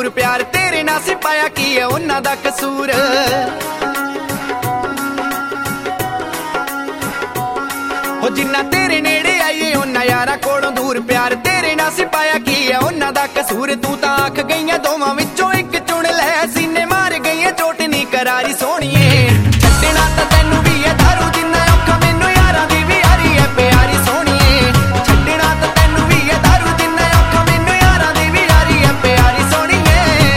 दूर प्यार तेरे नाल सी पाया की है उन्हां दा कसूर। हो जिन्ना तेरे नेड़े आईए उन्हां यारां कोलों दूर प्यार तेरे नाल सी पाया की है उन्हां दा कसूर। तू तां आख गईयां दोवां विचों इक चुन लै सीने मार गईयां चोट नी करारी सोहणीए। छड्डना तां तैनूं भी है दारू जिन्ना औखा मैनूं यारां दी भी यारी है प्यारी सोहणीए। छड्डना तां तैनूं भी है दारू जिन्ना औखा मैनूं यारां दी भी यारी है प्यारी सोहणीए।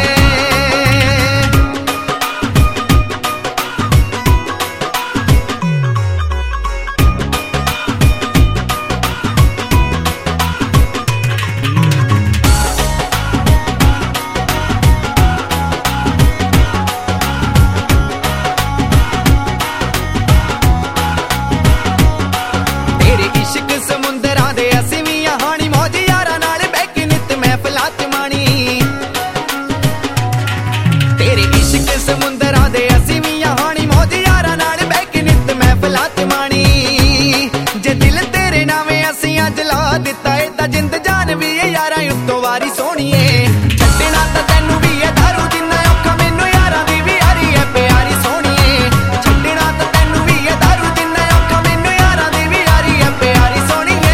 जिंद जान भी है यारा उत्तों वारी सोहणीए। छड्डना तां तैनूं भी है दारू जिन्ना औखा मैनूं यारां दी भी यारी है प्यारी सोहणीए। छड्डना तां तैनूं भी है दारू जिन्ना औखा मैनूं यारां दी भी यारी है प्यारी सोहणीए।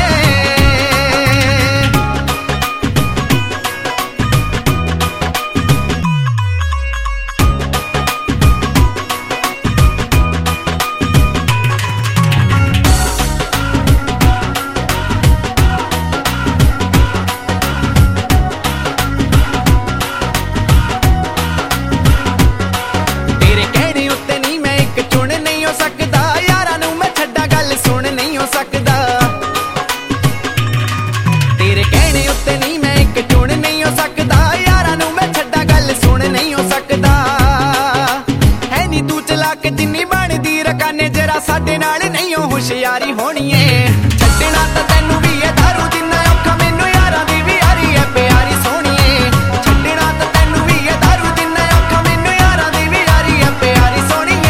जिन्नी बनदी रकाने जरा साडे नाल नहीं होशियारी होणीए। छड्डना तां तैनूं भी है दारू जिन्ना औखा मैनूं यारां दी भी यारी है प्यारी सोहणीए। छड्डना तां तैनूं भी है दारू जिन्ना औखा मैनूं यारां दी भी यारी है प्यारी सोहणीए।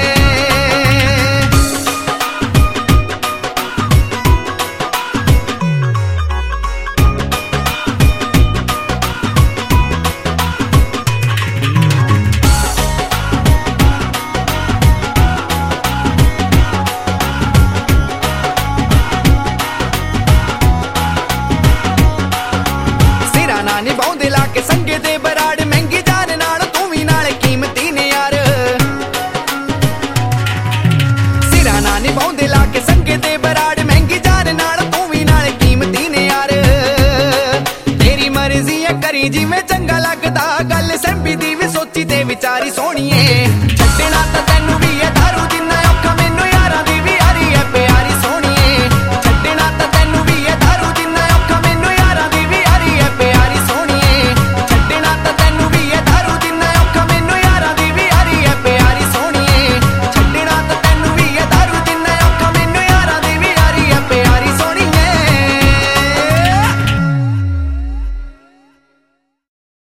निभाउंदे लाके संगे दे बराड़ महंगी जान नाल तू भी नाल कीमती ने यार। सिरा ना निभाउंदे लाके संगे दे बराड़ महंगी जान नाल तू भी नाल कीमती ने यार। तेरी मर्जी है करी जिवें चंगा लगदा गल संभी दी भी सोची ते विचारी सोहणीए। छड्डना तां